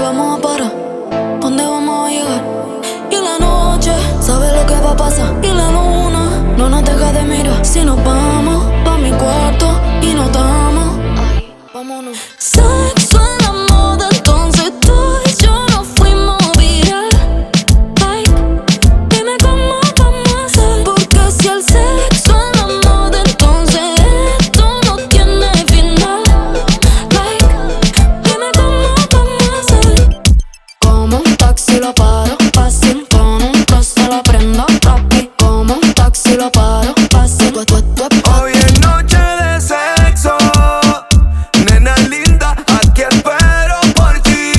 vamos a parar? ¿Dónde vamos a llegar? Y la noche sabe lo que va a pasar. Y la luna no nos deja de mirar. Si nos vamos pa' mi cuarto y nos damos, ay, vámonos. Sexo en la moda, entonces tú y yo nos fuimos viral. Like, dime cómo vamos a hacer. Porque si el sexo en la moda, entonces esto no tiene final. Like, dime cómo vamos a hacer. Como un taxi lo paro, fácil. Con un trozo la prendo rápido. Como un taxi lo paro, fácil. Hoy es noche de sexo, nena linda, aquí espero por ti.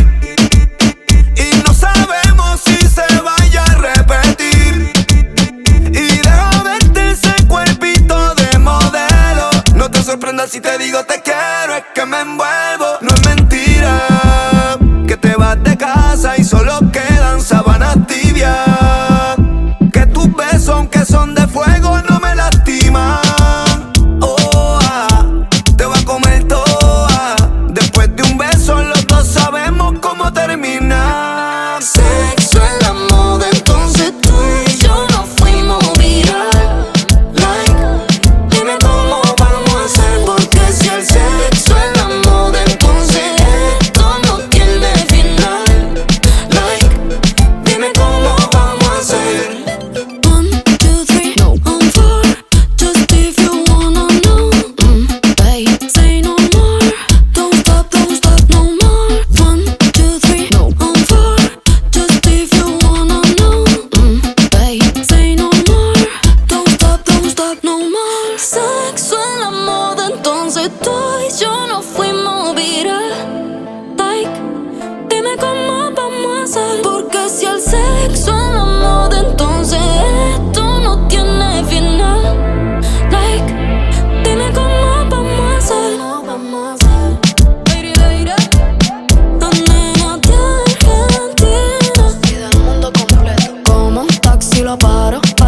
Y no sabemos si se vaya a repetir. Y deja verte ese cuerpito de modelo. No te sorprendas si te digo te quiero, es que me envuelvo. No es mentira que te vas de casa y solo quedan sábanas tibias. Que tus besos, aunque son de fuego, no me lastiman. Oh, te va a comer toda. Después de un beso los dos sabemos cómo terminar. Sexo en la moda, entonces tú y yo nos fuimos viral. Like, dime cómo vamos a hacer. Porque si el sexo en la moda, entonces esto no tiene final. Like, dime cómo vamos a hacer. 1, 2, 3, no. On 4, just if you wanna know. Babe, say no more. Don't stop no more. 1, 2, 3, no. On 4, just if you wanna know. Babe, say no more. Don't stop no more. Sexo en la moda, entonces tú y yo nos fuimos viral. Like, dime cómo vamos a hacer. Porque si el sexo en la moda, entonces esto no tiene final. Like, dime cómo vamos a hacer. Lady, lady, la nena de Argentina y del mundo completo. Como un taxi lo paro,